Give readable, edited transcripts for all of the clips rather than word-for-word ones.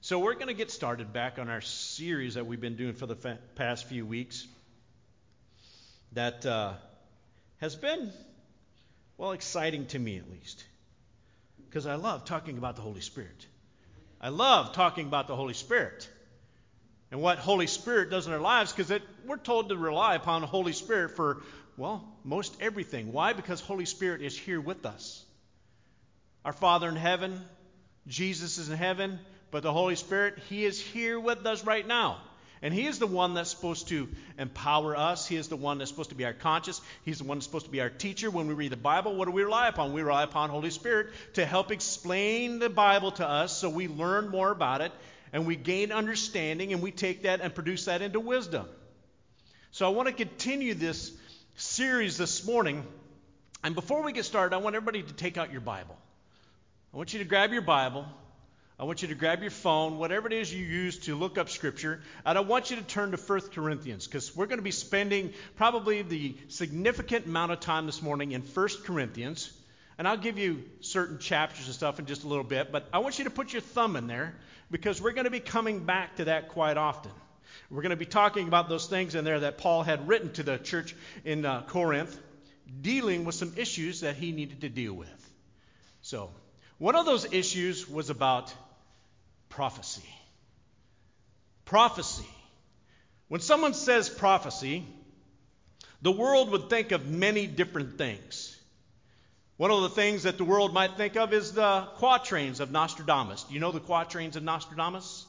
So we're going to get started back on our series that we've been doing for the past few weeks that has been, well, exciting to me at least, because I love talking about the Holy Spirit. I love talking about the Holy Spirit and what Holy Spirit does in our lives, because we're told to rely upon the Holy Spirit for, well, most everything. Why? Because Holy Spirit is here with us. Our Father in heaven, Jesus is in heaven, but the Holy Spirit, He is here with us right now. And He is the one that's supposed to empower us. He is the one that's supposed to be our conscience. He's the one that's supposed to be our teacher. When we read the Bible, what do we rely upon? We rely upon Holy Spirit to help explain the Bible to us so we learn more about it and we gain understanding, and we take that and produce that into wisdom. So I want to continue this series this morning. And before we get started, I want everybody to take out your Bible. I want you to grab your Bible. I want you to grab your phone, whatever it is you use to look up Scripture, and I want you to turn to 1 Corinthians, because we're going to be spending probably the significant amount of time this morning in 1 Corinthians, and I'll give you certain chapters and stuff in just a little bit, but I want you to put your thumb in there, because we're going to be coming back to that quite often. We're going to be talking about those things in there that Paul had written to the church in Corinth, dealing with some issues that he needed to deal with. So, one of those issues was about prophecy. Prophecy. When someone says prophecy, the world would think of many different things. One of the things that the world might think of is the quatrains of Nostradamus. Do you know the quatrains of Nostradamus?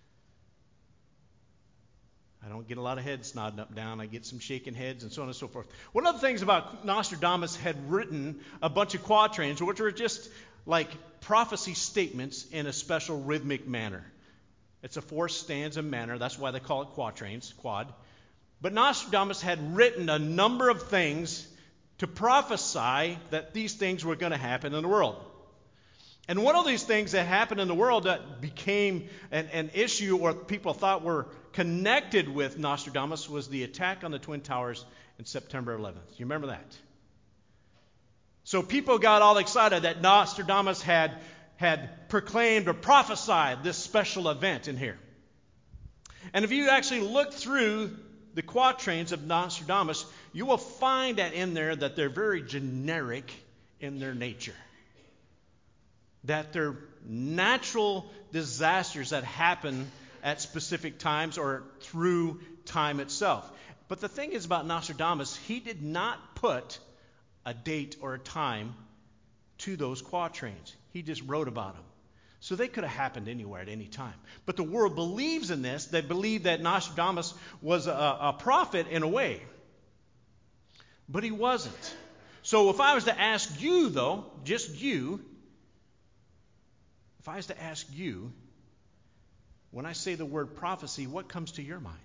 I don't get a lot of heads nodding up and down. I get some shaking heads and so on and so forth. One of the things about Nostradamus had written a bunch of quatrains, which were just like prophecy statements in a special rhythmic manner. It's a 4-stanza manner. That's why they call it quatrains, quad. But Nostradamus had written a number of things to prophesy that these things were going to happen in the world. And one of these things that happened in the world that became an issue, or people thought were connected with Nostradamus, was the attack on the Twin Towers in September 11th. You remember that? So people got all excited that Nostradamus had proclaimed or prophesied this special event in here. And if you actually look through the quatrains of Nostradamus, you will find that in there that they're very generic in their nature. That they're natural disasters that happen at specific times or through time itself. But the thing is about Nostradamus, he did not put a date or a time to those quatrains. He just wrote about them. So they could have happened anywhere at any time. But the world believes in this. They believe that Nostradamus was a prophet in a way. But he wasn't. So if I was to ask you, though, just you, if I was to ask you, when I say the word prophecy, what comes to your mind?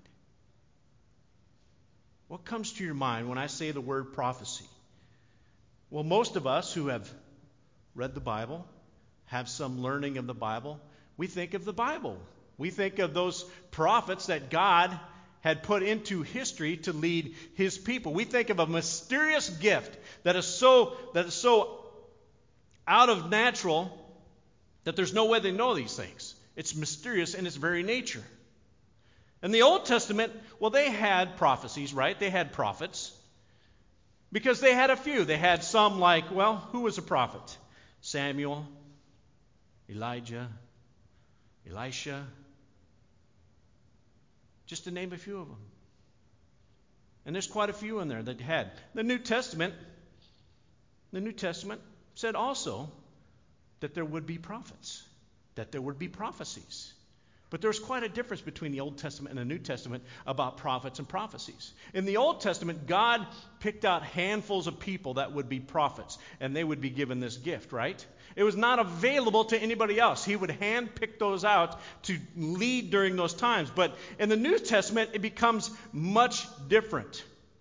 What comes to your mind when I say the word prophecy? Well, most of us who have read the Bible, have some learning of the Bible, we think of the Bible. We think of those prophets that God had put into history to lead His people. We think of a mysterious gift that is so out of natural that there's no way they know these things. It's mysterious in its very nature. In the Old Testament, well, they had prophecies, right? They had prophets. Because they had a few. They had some like, well, who was a prophet? Samuel, Elijah, Elisha. Just to name a few of them. And there's quite a few in there that had. The New Testament said also that there would be prophets, that there would be prophecies. But there's quite a difference between the Old Testament and the New Testament about prophets and prophecies. In the Old Testament, God picked out handfuls of people that would be prophets, and they would be given this gift, right? It was not available to anybody else. He would handpick those out to lead during those times. But in the New Testament, it becomes much different.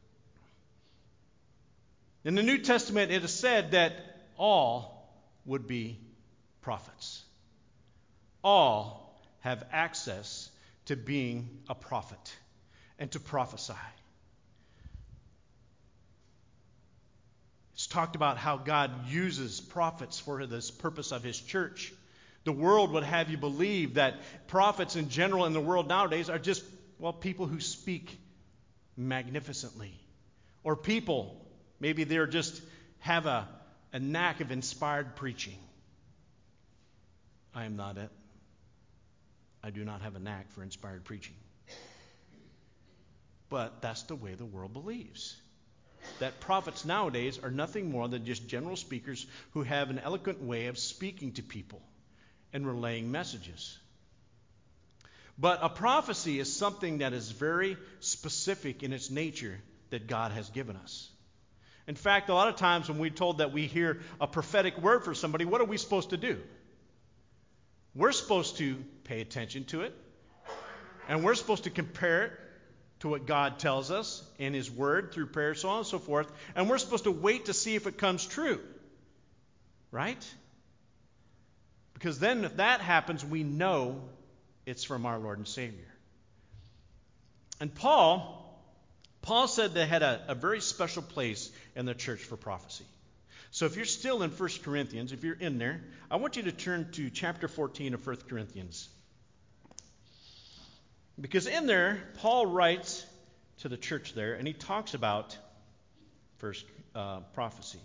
In the New Testament, it is said that all would be prophets. All have access to being a prophet and to prophesy. It's talked about how God uses prophets for this purpose of His church. The world would have you believe that prophets in general in the world nowadays are just, well, people who speak magnificently. Or people, maybe they're just have a knack of inspired preaching. I am not it. I do not have a knack for inspired preaching. But that's the way the world believes. That prophets nowadays are nothing more than just general speakers who have an eloquent way of speaking to people and relaying messages. But a prophecy is something that is very specific in its nature that God has given us. In fact, a lot of times when we're told that we hear a prophetic word for somebody, what are we supposed to do? We're supposed to pay attention to it, and we're supposed to compare it to what God tells us in His Word through prayer, so on and so forth, and we're supposed to wait to see if it comes true. Right? Because then if that happens, we know it's from our Lord and Savior. And Paul said they had a very special place in the church for prophecy. So if you're still in 1 Corinthians, if you're in there, I want you to turn to chapter 14 of 1 Corinthians. Because in there, Paul writes to the church there, and he talks about first prophecy.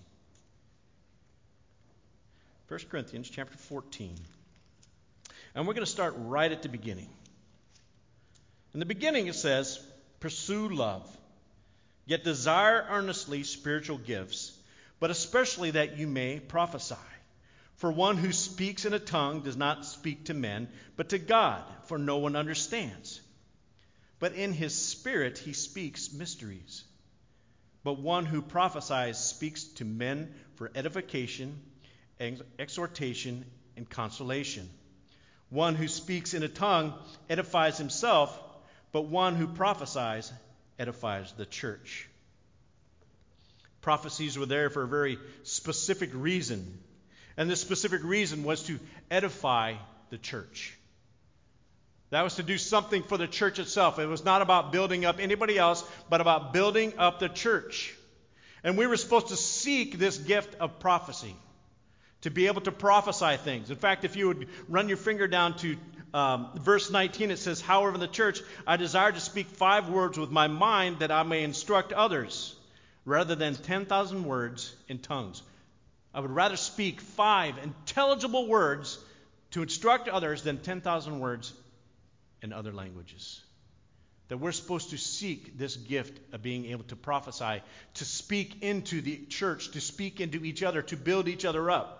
1 Corinthians chapter 14. And we're going to start right at the beginning. In the beginning it says, "Pursue love, yet desire earnestly spiritual gifts, but especially that you may prophesy. For one who speaks in a tongue does not speak to men, but to God, for no one understands. But in his spirit he speaks mysteries. But one who prophesies speaks to men for edification, exhortation, and consolation. One who speaks in a tongue edifies himself, but one who prophesies edifies the church." Prophecies were there for a very specific reason. And this specific reason was to edify the church. That was to do something for the church itself. It was not about building up anybody else, but about building up the church. And we were supposed to seek this gift of prophecy, to be able to prophesy things. In fact, if you would run your finger down to verse 19, it says, "However, in the church, I desire to speak 5 words with my mind that I may instruct others, rather than 10,000 words in tongues." I would rather speak 5 intelligible words to instruct others than 10,000 words in other languages. That we're supposed to seek this gift of being able to prophesy, to speak into the church, to speak into each other, to build each other up.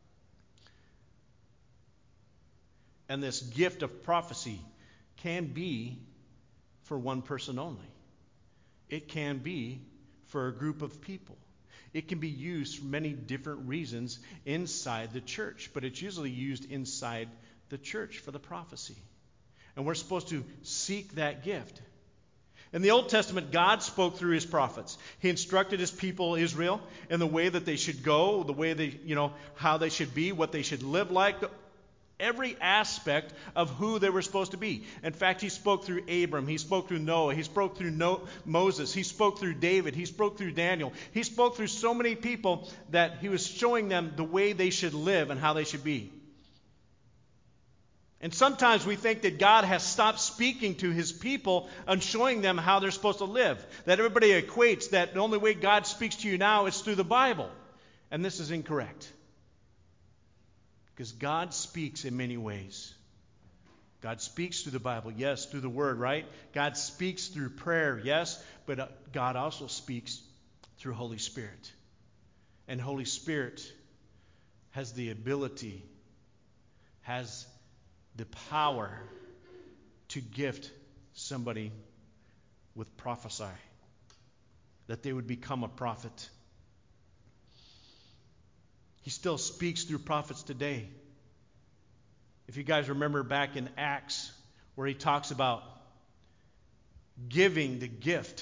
And this gift of prophecy can be for one person only. It can be for a group of people. It can be used for many different reasons inside the church, but it's usually used inside the church for the prophecy. And we're supposed to seek that gift. In the Old Testament, God spoke through His prophets. He instructed His people, Israel, in the way that they should go, the way they, how they should be, what they should live like, every aspect of who they were supposed to be. In fact, He spoke through Abram, He spoke through Noah, He spoke through Moses, He spoke through David, He spoke through Daniel. He spoke through so many people that He was showing them the way they should live and how they should be. And sometimes we think that God has stopped speaking to His people and showing them how they're supposed to live. That everybody equates that the only way God speaks to you now is through the Bible. And this is incorrect. Because God speaks in many ways. God speaks through the Bible, yes, through the Word, right? God speaks through prayer, yes, but God also speaks through Holy Spirit. And Holy Spirit has the ability, has the power to gift somebody with prophesy, that they would become a prophet. He still speaks through prophets today. If you guys remember back in Acts, where he talks about giving the gift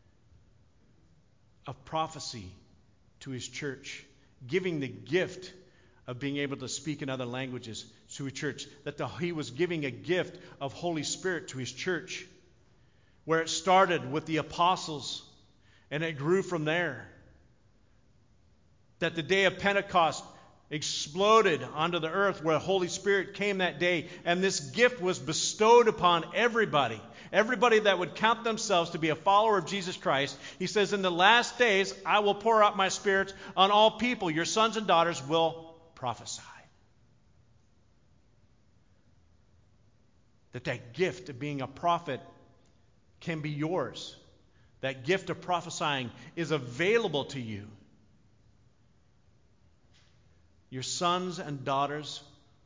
of prophecy to his church, giving the gift of being able to speak in other languages to a church, that he was giving a gift of Holy Spirit to his church, where it started with the apostles and it grew from there. That the day of Pentecost, exploded onto the earth where the Holy Spirit came that day, and this gift was bestowed upon everybody. Everybody that would count themselves to be a follower of Jesus Christ. He says, in the last days, I will pour out my Spirit on all people. Your sons and daughters will prophesy. That gift of being a prophet can be yours. That gift of prophesying is available to you. Your sons and daughters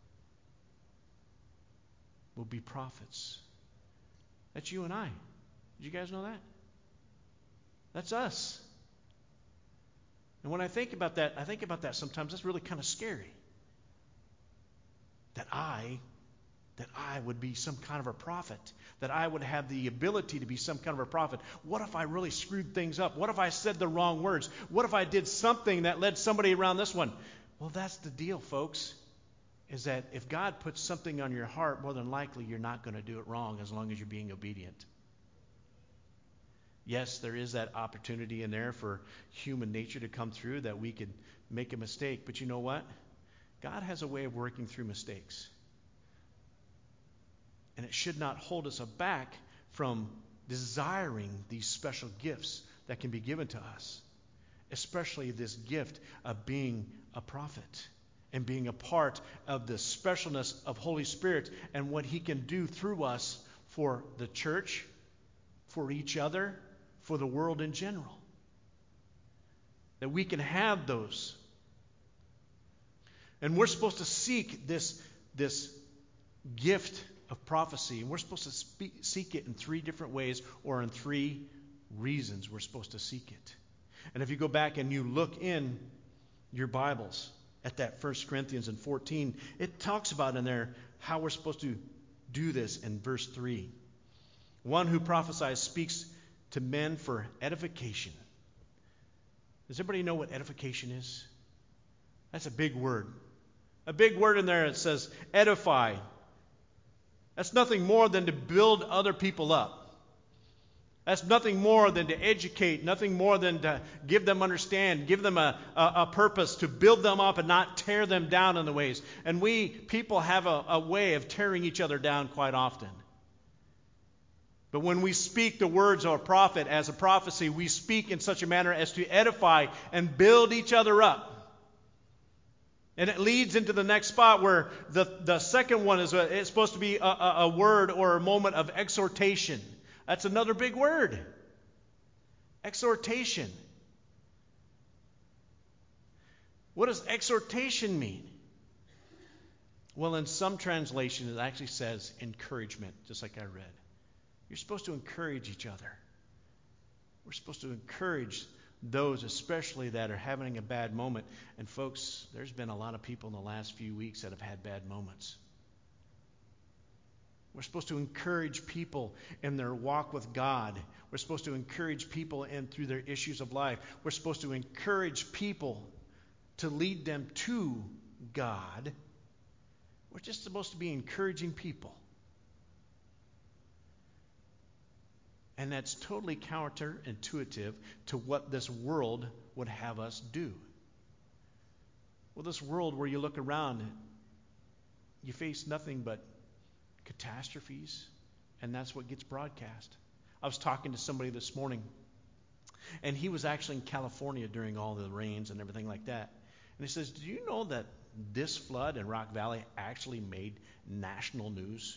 will be prophets. That's you and I. Did you guys know that? That's us. And when I think about that sometimes. That's really kind of scary. That I would be some kind of a prophet. That I would have the ability to be some kind of a prophet. What if I really screwed things up? What if I said the wrong words? What if I did something that led somebody around this one? Well, that's the deal, folks, is that if God puts something on your heart, more than likely you're not going to do it wrong as long as you're being obedient. Yes, there is that opportunity in there for human nature to come through, that we could make a mistake. But you know what? God has a way of working through mistakes. And it should not hold us back from desiring these special gifts that can be given to us. Especially this gift of being a prophet and being a part of the specialness of Holy Spirit and what He can do through us for the church, for each other, for the world in general. That we can have those. And we're supposed to seek this gift of prophecy. And we're supposed to seek it in 3 different ways, or in 3 reasons we're supposed to seek it. And if you go back and you look in your Bibles at that 1 Corinthians 14, it talks about in there how we're supposed to do this in verse 3. One who prophesies speaks to men for edification. Does everybody know what edification is? That's a big word. A big word in there that says edify. That's nothing more than to build other people up. That's nothing more than to educate, nothing more than to give them understand, give them a purpose, to build them up and not tear them down in the ways. And we people have a way of tearing each other down quite often. But when we speak the words of a prophet as a prophecy, we speak in such a manner as to edify and build each other up. And it leads into the next spot where the second one is it's supposed to be a word or a moment of exhortation. That's another big word. Exhortation. What does exhortation mean? Well, in some translations, it actually says encouragement, just like I read. You're supposed to encourage each other. We're supposed to encourage those especially that are having a bad moment. And folks, there's been a lot of people in the last few weeks that have had bad moments. We're supposed to encourage people in their walk with God. We're supposed to encourage people through their issues of life. We're supposed to encourage people to lead them to God. We're just supposed to be encouraging people. And that's totally counterintuitive to what this world would have us do. Well, this world where you look around, you face nothing but catastrophes, and that's what gets broadcast. I was talking to somebody this morning, and he was actually in California during all the rains and everything like that. And he says, do you know that this flood in Rock Valley actually made national news?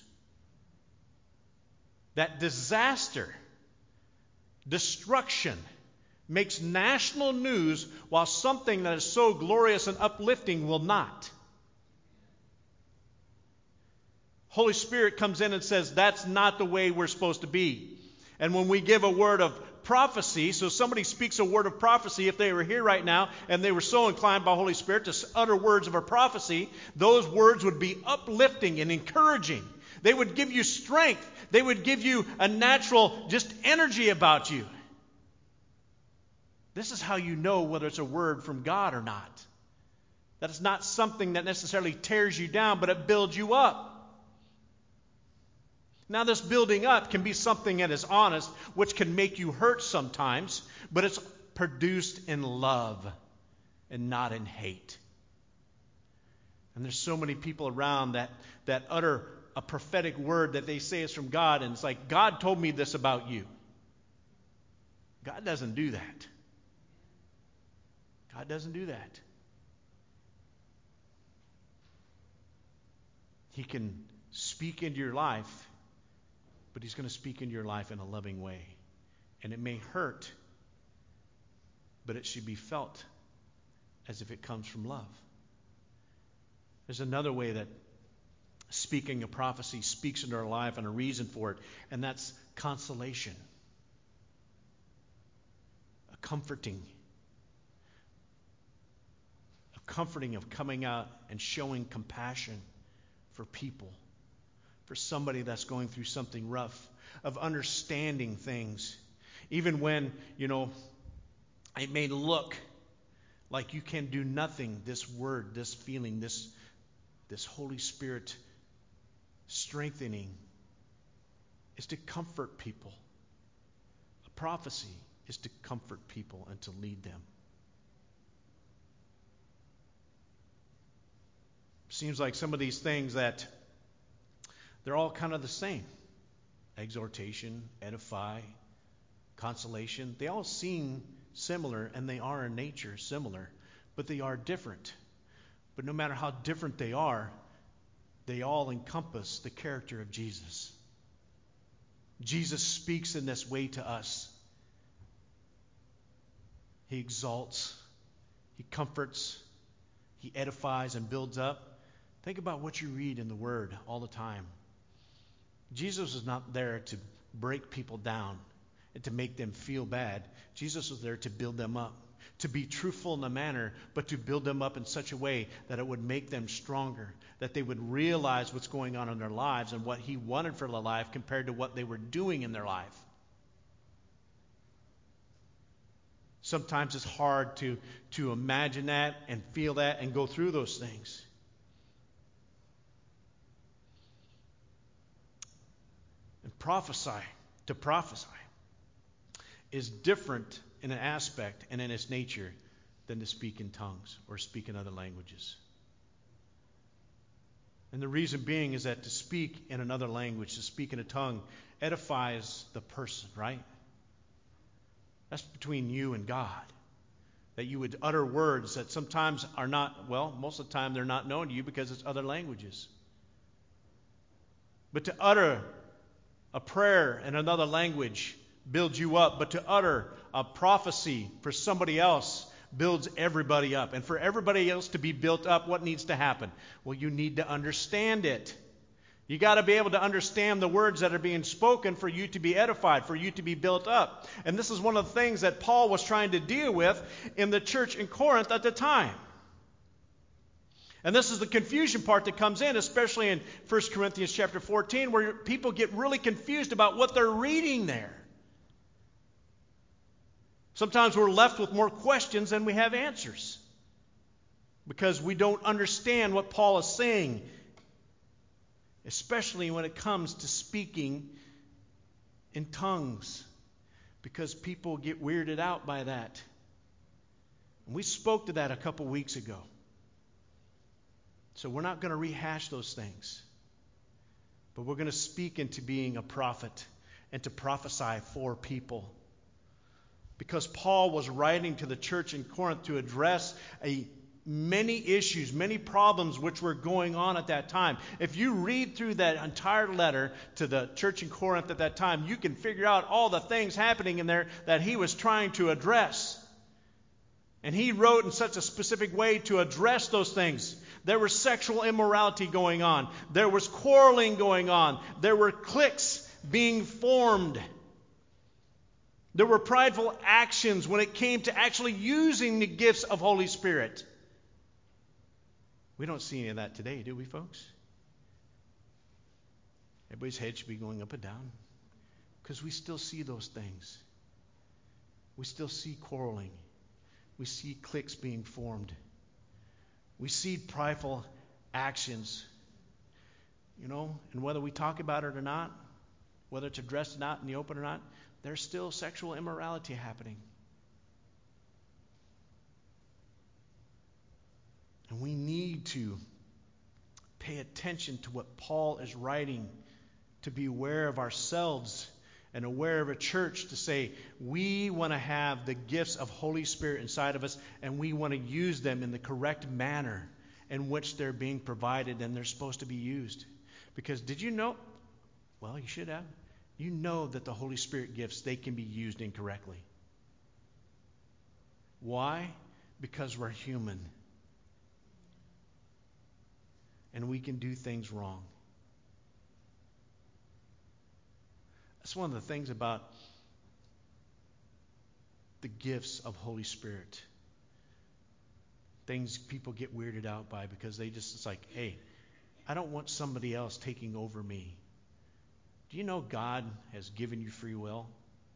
That disaster, destruction, makes national news, while something that is so glorious and uplifting will not. Holy Spirit comes in and says that's not the way we're supposed to be. And when we give a word of prophecy, so somebody speaks a word of prophecy, if they were here right now and they were so inclined by Holy Spirit to utter words of a prophecy, those words would be uplifting and encouraging. They would give you strength. They would give you a natural just energy about you. This is how you know whether it's a word from God or not. That it's not something that necessarily tears you down, but it builds you up. Now, this building up can be something that is honest, which can make you hurt sometimes, but it's produced in love and not in hate. And there's so many people around that utter a prophetic word that they say is from God, and it's like, God told me this about you. God doesn't do that. God doesn't do that. He can speak into your life, but he's going to speak into your life in a loving way. And it may hurt, but it should be felt as if it comes from love. There's another way that speaking a prophecy speaks into our life and a reason for it, and that's consolation. A comforting of coming out and showing compassion for people, for somebody that's going through something rough, of understanding things. Even when, it may look like you can do nothing, this word, this feeling, this Holy Spirit strengthening is to comfort people. A prophecy is to comfort people and to lead them. Seems like some of these things that they're all kind of the same. Exhortation, edify, consolation. They all seem similar, and they are in nature similar, but they are different. But no matter how different they all encompass the character of Jesus. Jesus speaks in this way to us. He exalts, he comforts, he edifies and builds up. Think about what you read in the Word all the time. Jesus was not there to break people down and to make them feel bad. Jesus was there to build them up, to be truthful in the manner, but to build them up in such a way that it would make them stronger, that they would realize what's going on in their lives and what he wanted for their life compared to what they were doing in their life. Sometimes it's hard to imagine that and feel that and go through those things. And to prophesy is different in an aspect and in its nature than to speak in tongues or speak in other languages. And the reason being is that to speak in another language, to speak in a tongue, edifies the person, right? That's between you and God. That you would utter words that sometimes are not, most of the time they're not known to you because it's other languages. But to utter a prayer in another language builds you up, but to utter a prophecy for somebody else builds everybody up. And for everybody else to be built up, what needs to happen? Well, you need to understand it. You got to be able to understand the words that are being spoken for you to be edified, for you to be built up. And this is one of the things that Paul was trying to deal with in the church in Corinth at the time. And this is the confusion part that comes in, especially in 1 Corinthians chapter 14, where people get really confused about what they're reading there. Sometimes we're left with more questions than we have answers because we don't understand what Paul is saying, especially when it comes to speaking in tongues, because people get weirded out by that. And we spoke to that a couple weeks ago. So we're not going to rehash those things. But we're going to speak into being a prophet and to prophesy for people. Because Paul was writing to the church in Corinth to address many issues, many problems which were going on at that time. If you read through that entire letter to the church in Corinth at that time, you can figure out all the things happening in there that he was trying to address. And he wrote in such a specific way to address those things. There was sexual immorality going on. There was quarreling going on. There were cliques being formed. There were prideful actions when it came to actually using the gifts of Holy Spirit. We don't see any of that today, do we, folks? Everybody's head should be going up and down because we still see those things. We still see quarreling. We see cliques being formed. We see prideful actions. And whether we talk about it or not, whether it's addressed or not in the open or not, there's still sexual immorality happening. And we need to pay attention to what Paul is writing, to be aware of ourselves and aware of a church, to say we want to have the gifts of Holy Spirit inside of us, and we want to use them in the correct manner in which they're being provided and they're supposed to be used. Because did you know? Well, you should have. You know that the Holy Spirit gifts, they can be used incorrectly. Why? Because we're human. And we can do things wrong. That's one of the things about the gifts of Holy Spirit. Things people get weirded out by because it's like, hey, I don't want somebody else taking over me. Do you know God has given you free will?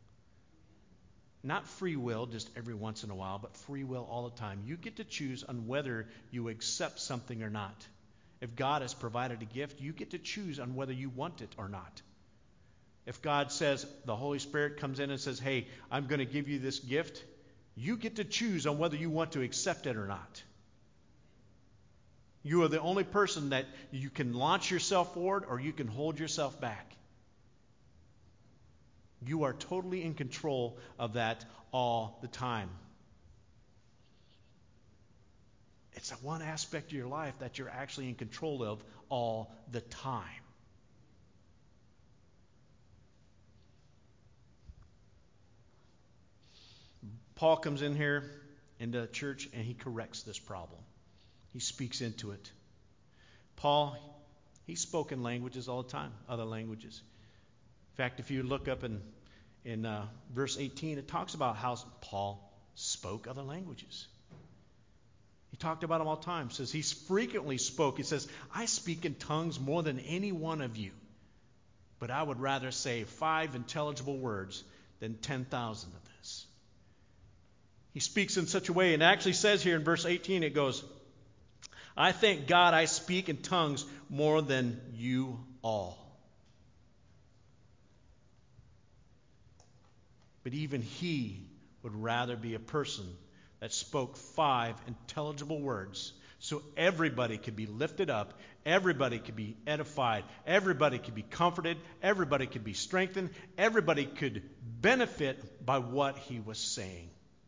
Not free will just every once in a while, but free will all the time. You get to choose on whether you accept something or not. If God has provided a gift, you get to choose on whether you want it or not. If God says, the Holy Spirit comes in and says, hey, I'm going to give you this gift, you get to choose on whether you want to accept it or not. You are the only person that you can launch yourself forward or you can hold yourself back. You are totally in control of that all the time. It's the one aspect of your life that you're actually in control of all the time. Paul comes in here into church and he corrects this problem. He speaks into it. Paul, he spoke in languages all the time, other languages. In fact, if you look up in verse 18, it talks about how Paul spoke other languages. He talked about them all the time. It says he frequently spoke. He says, I speak in tongues more than any one of you, but I would rather say 5 intelligible words than 10,000 of this. He speaks in such a way, and it actually says here in verse 18, it goes, I thank God I speak in tongues more than you all. But even he would rather be a person that spoke 5 intelligible words so everybody could be lifted up, everybody could be edified, everybody could be comforted, everybody could be strengthened, everybody could benefit by what he was saying.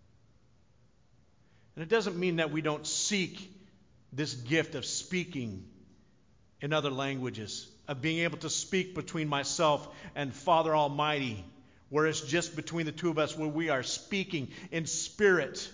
And it doesn't mean that we don't seek this gift of speaking in other languages, of being able to speak between myself and Father Almighty, where it's just between the two of us, where we are speaking in spirit.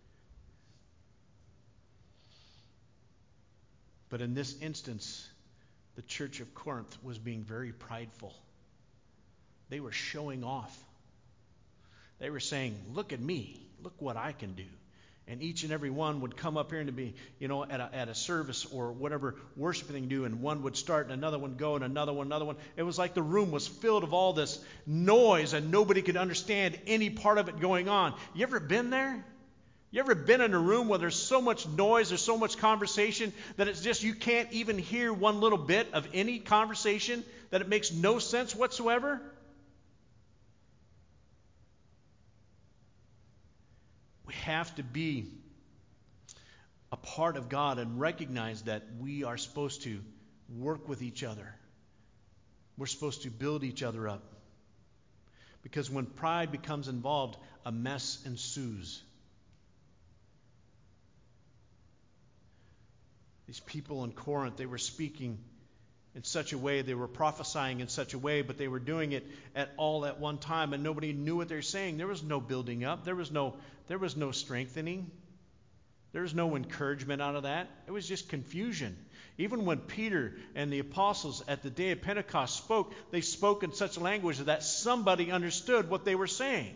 But in this instance, the church of Corinth was being very prideful. They were showing off. They were saying, look at me, look what I can do. And each and every one would come up here and to be, at a service or whatever worshiping do, and one would start and another one go and another one. It was like the room was filled of all this noise and nobody could understand any part of it going on. You ever been there? You ever been in a room where there's so much noise, there's so much conversation that it's just you can't even hear one little bit of any conversation, that it makes no sense whatsoever? We have to be a part of God and recognize that we are supposed to work with each other. We're supposed to build each other up. Because when pride becomes involved, a mess ensues. These people in Corinth, they were speaking in such a way, they were prophesying in such a way, but they were doing it at one time, and nobody knew what they were saying. There was no building up. There was no strengthening. There was no encouragement out of that. It was just confusion. Even when Peter and the apostles at the day of Pentecost spoke, they spoke in such language that somebody understood what they were saying.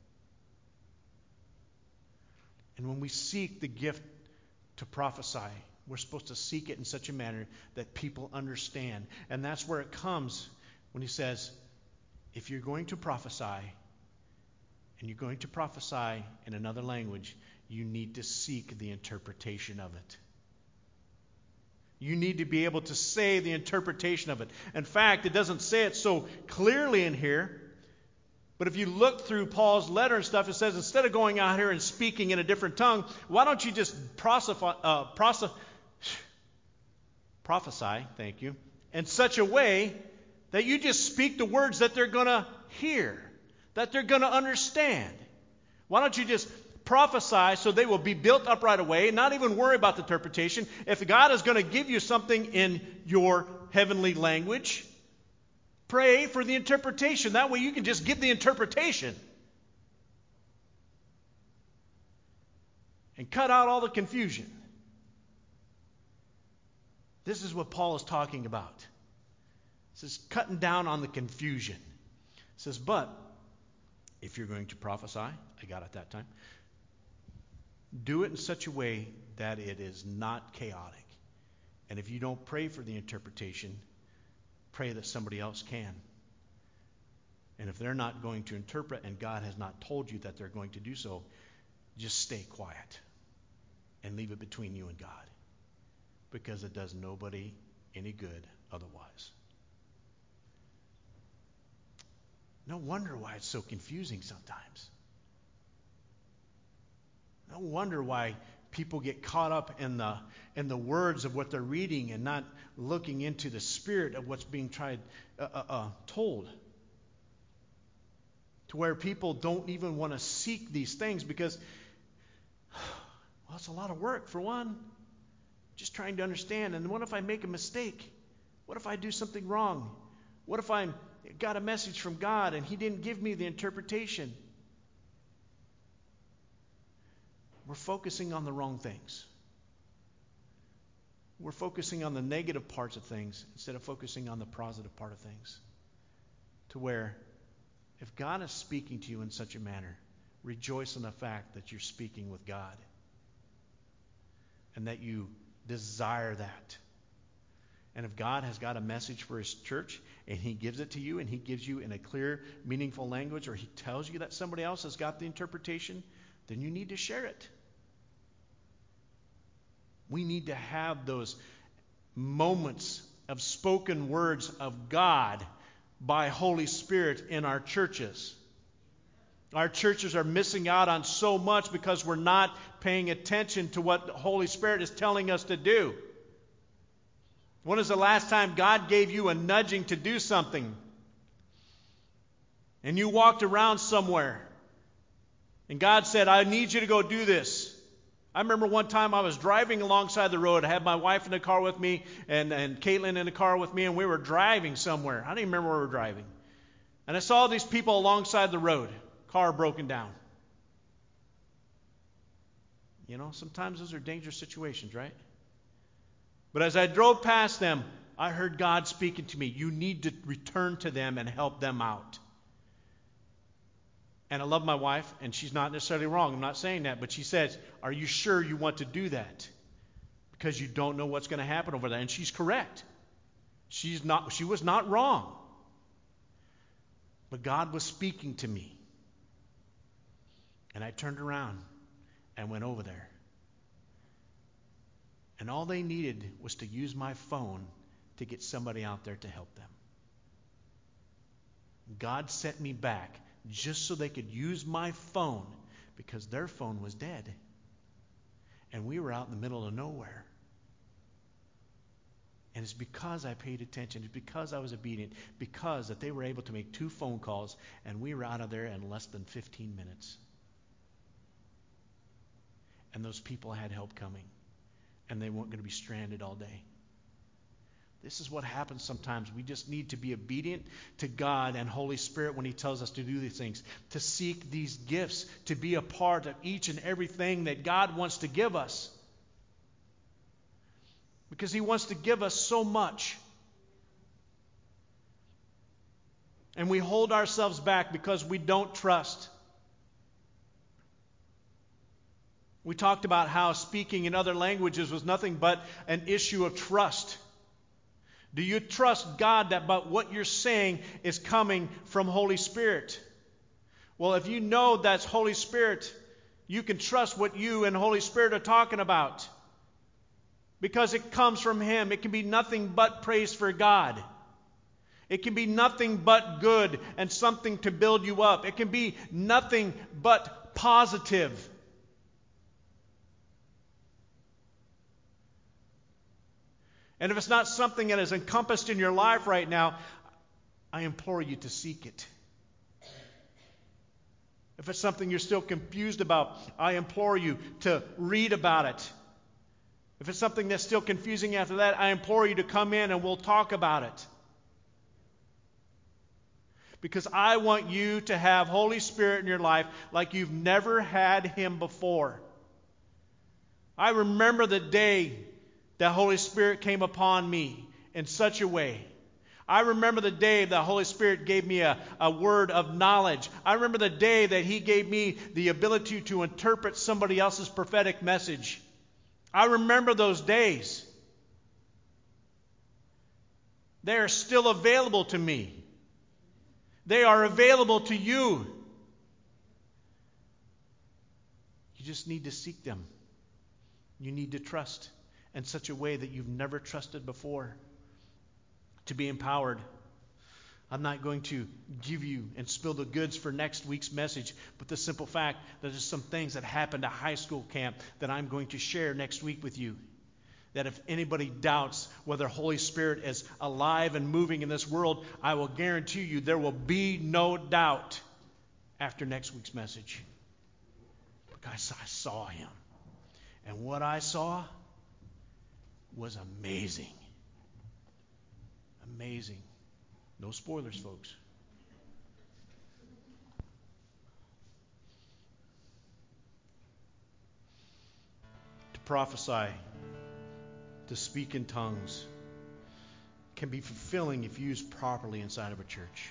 And when we seek the gift to prophesy, we're supposed to seek it in such a manner that people understand. And that's where it comes when he says, if you're going to prophesy, and you're going to prophesy in another language, you need to seek the interpretation of it. You need to be able to say the interpretation of it. In fact, it doesn't say it so clearly in here, but if you look through Paul's letter and stuff, it says instead of going out here and speaking in a different tongue, why don't you just prophesy, thank you, in such a way that you just speak the words that they're going to hear, that they're going to understand. Why don't you just prophesy so they will be built up right away, not even worry about the interpretation. If God is going to give you something in your heavenly language, pray for the interpretation. That way you can just give the interpretation. And cut out all the confusion. This is what Paul is talking about. This is cutting down on the confusion. It says, but if you're going to prophesy, I got it that time, do it in such a way that it is not chaotic. And if you don't pray for the interpretation, pray that somebody else can. And if they're not going to interpret and God has not told you that they're going to do so, just stay quiet and leave it between you and God, because it does nobody any good otherwise. No wonder why it's so confusing sometimes. No wonder why people get caught up in the words of what they're reading and not looking into the spirit of what's being told. To where people don't even want to seek these things because, well, it's a lot of work for one. Just trying to understand. And what if I make a mistake? What if I do something wrong? What if I got a message from God and He didn't give me the interpretation? We're focusing on the wrong things. We're focusing on the negative parts of things instead of focusing on the positive part of things. To where, if God is speaking to you in such a manner, rejoice in the fact that you're speaking with God. And that you desire that. And if God has got a message for His church and He gives it to you and He gives you in a clear, meaningful language, or He tells you that somebody else has got the interpretation, then you need to share it. We need to have those moments of spoken words of God by Holy Spirit in our churches. Our churches are missing out on so much because we're not paying attention to what the Holy Spirit is telling us to do. When is the last time God gave you a nudging to do something? And you walked around somewhere and God said, I need you to go do this. I remember one time I was driving alongside the road. I had my wife in the car with me and Caitlin in the car with me, and we were driving somewhere. I don't even remember where we were driving. And I saw these people alongside the road. Car broken down. You know, sometimes those are dangerous situations, right? But as I drove past them, I heard God speaking to me. You need to return to them and help them out. And I love my wife, and she's not necessarily wrong. I'm not saying that, but she says, are you sure you want to do that? Because you don't know what's going to happen over there. And she's correct. She was not wrong. But God was speaking to me. And I turned around and went over there. And all they needed was to use my phone to get somebody out there to help them. God sent me back just so they could use my phone because their phone was dead. And we were out in the middle of nowhere. And it's because I paid attention. It's because I was obedient. Because that they were able to make 2 phone calls and we were out of there in less than 15 minutes. And those people had help coming. And they weren't going to be stranded all day. This is what happens sometimes. We just need to be obedient to God and Holy Spirit when He tells us to do these things. To seek these gifts. To be a part of each and everything that God wants to give us. Because He wants to give us so much. And we hold ourselves back because we don't trust. We talked about how speaking in other languages was nothing but an issue of trust. Do you trust God that about what you're saying is coming from Holy Spirit? Well, if you know that's Holy Spirit, you can trust what you and Holy Spirit are talking about. Because it comes from Him. It can be nothing but praise for God. It can be nothing but good and something to build you up. It can be nothing but positive. And if it's not something that is encompassed in your life right now, I implore you to seek it. If it's something you're still confused about, I implore you to read about it. If it's something that's still confusing after that, I implore you to come in and we'll talk about it. Because I want you to have Holy Spirit in your life like you've never had Him before. I remember the day that Holy Spirit came upon me in such a way. I remember the day the Holy Spirit gave me a word of knowledge. I remember the day that He gave me the ability to interpret somebody else's prophetic message. I remember those days. They are still available to me. They are available to you. You just need to seek them. You need to trust in such a way that you've never trusted before. To be empowered. I'm not going to give you and spill the goods for next week's message, but the simple fact that there's some things that happened at high school camp that I'm going to share next week with you. That if anybody doubts whether Holy Spirit is alive and moving in this world, I will guarantee you there will be no doubt after next week's message. Because I saw Him. And what I saw was amazing. Amazing. No spoilers, folks. To prophesy, to speak in tongues, can be fulfilling if used properly inside of a church.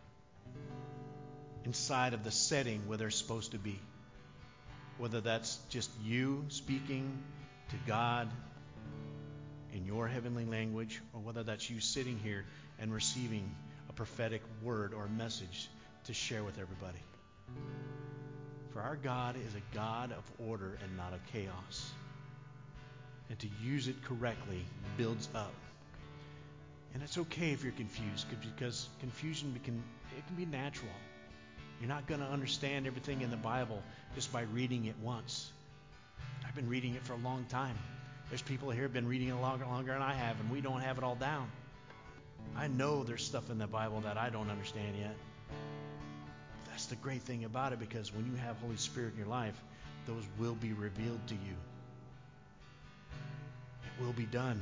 Inside of the setting where they're supposed to be. Whether that's just you speaking to God in your heavenly language, or whether that's you sitting here and receiving a prophetic word or message to share with everybody. For our God is a God of order and not of chaos. And to use it correctly builds up. And it's okay if you're confused, because confusion can be natural. You're not going to understand everything in the Bible just by reading it once. I've been reading it for a long time. There's people here who have been reading it longer than I have, and we don't have it all down. I know there's stuff in the Bible that I don't understand yet. That's the great thing about it, because when you have Holy Spirit in your life, those will be revealed to you. It will be done.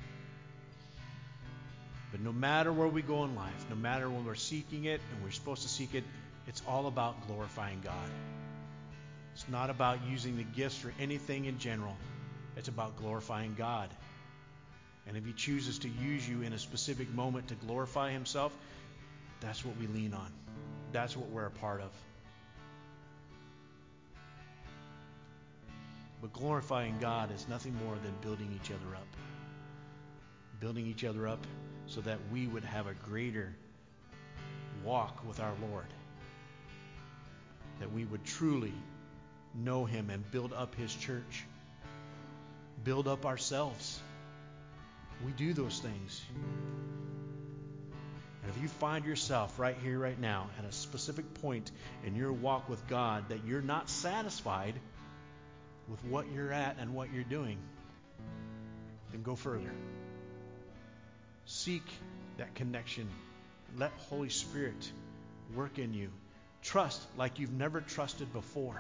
But no matter where we go in life, no matter when we're seeking it and we're supposed to seek it, it's all about glorifying God. It's not about using the gifts for anything in general. It's about glorifying God. And if He chooses to use you in a specific moment to glorify Himself, that's what we lean on. That's what we're a part of. But glorifying God is nothing more than building each other up. Building each other up so that we would have a greater walk with our Lord. That we would truly know Him and build up His church. Build up ourselves. We do those things. And if you find yourself right here, right now, at a specific point in your walk with God that you're not satisfied with what you're at and what you're doing, then go further. Seek that connection. Let Holy Spirit work in you. Trust like you've never trusted before.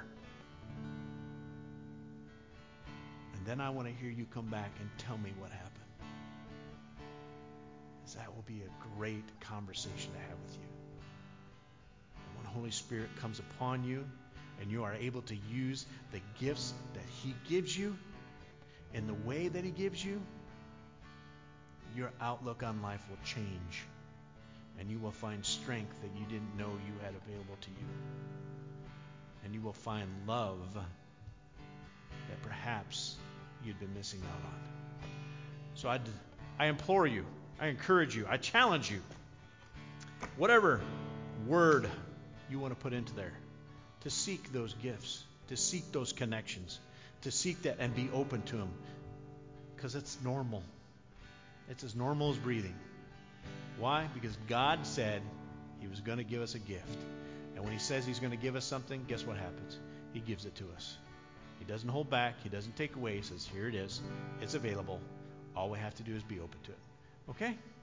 And then I want to hear you come back and tell me what happened. Because that will be a great conversation to have with you. And when Holy Spirit comes upon you and you are able to use the gifts that He gives you in the way that He gives you, your outlook on life will change. And you will find strength that you didn't know you had available to you. And you will find love that perhaps you'd been missing out on. So I implore you, I encourage you, I challenge you, whatever word you want to put into there, to seek those gifts, to seek those connections, to seek that and be open to them. Because it's normal. It's as normal as breathing. Why? Because God said He was going to give us a gift. And when He says He's going to give us something, guess what happens? He gives it to us. He doesn't hold back. He doesn't take away. He says, here it is. It's available. All we have to do is be open to it. Okay?